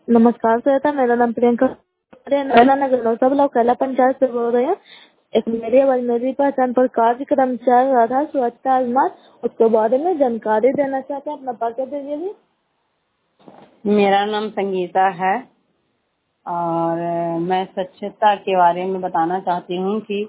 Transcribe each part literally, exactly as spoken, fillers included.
नमस्कार श्वेता, मेरा नाम प्रियंका नैना नगर नौतबला कैला पंचायत से बोल रहे हैं। एक मेरी आवाज मेरी पहचान पर कार्यक्रम चल रहा था स्वच्छता अभियान, उसके बारे में जानकारी देना चाहते हैं। अपना परिचय दीजिए। मेरा नाम संगीता है और मैं स्वच्छता के बारे में बताना चाहती हूँ कि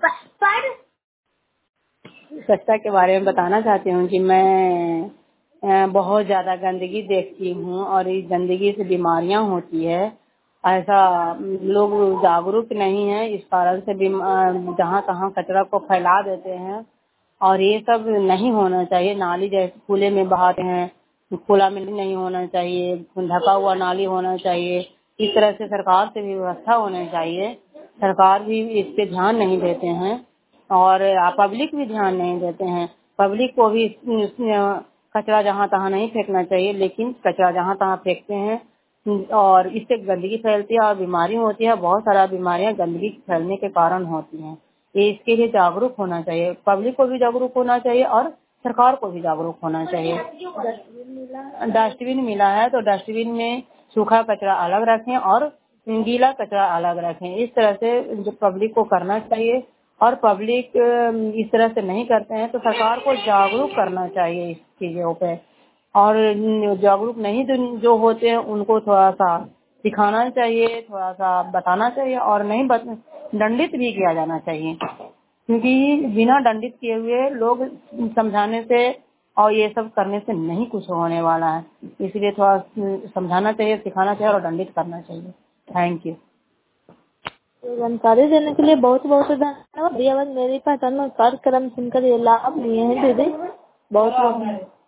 स्वच्छता के बारे में बताना चाहती हूँ कि मैं अ, बहुत ज्यादा गंदगी देखती हूँ और इस गंदगी से बीमारियां होती है। ऐसा लोग जागरूक नहीं है, इस कारण से जहाँ तहाँ कचरा को फैला देते हैं और ये सब नहीं होना चाहिए। नाली जैसे खुले में बहाते हैं, खुला में नहीं होना चाहिए, ढका हुआ नाली होना चाहिए। इस तरह से सरकार से भी व्यवस्था होनी चाहिए। सरकार भी इस पे ध्यान नहीं देते हैं और पब्लिक भी ध्यान नहीं देते हैं। पब्लिक को भी कचरा जहाँ तहाँ नहीं फेंकना चाहिए, लेकिन कचरा जहाँ तहाँ फेंकते हैं और इससे गंदगी फैलती है और बीमारी होती है। बहुत सारा बीमारियां गंदगी फैलने के कारण होती हैं। ये इसके लिए जागरूक होना चाहिए, पब्लिक को भी जागरूक होना चाहिए और सरकार को भी जागरूक होना चाहिए। डस्टबिन मिला है तो डस्टबिन में सूखा कचरा अलग रखें और गीला कचरा अलग रखें। इस तरह से जो पब्लिक को करना चाहिए और पब्लिक इस तरह से नहीं करते हैं तो सरकार को जागरूक करना चाहिए इस चीजों पे। और जागरूक नहीं जो होते हैं उनको थोड़ा सा सिखाना चाहिए, थोड़ा सा बताना चाहिए और नहीं दंडित भी किया जाना चाहिए, क्योंकि बिना दंडित किए हुए लोग समझाने से और ये सब करने से नहीं कुछ होने वाला है। इसलिए थोड़ा समझाना चाहिए, सिखाना चाहिए और दंडित करना चाहिए। Thank you. जानकारी देने के लिए बहुत बहुत धन्यवाद। मेरी पहचान में कार्यक्रम सुनकर ये लाभ लिए हैं दीदी, बहुत बहुत